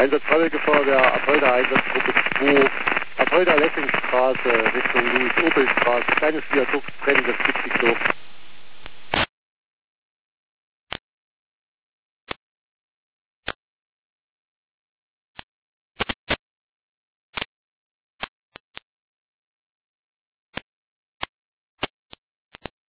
Einsatz Feuerwehr, Apolda Einsatzgruppe 2, Apolda Lessingstraße Richtung Louis-Opel-Straße, kleines Viadukt, brennendes Dixie-Klo.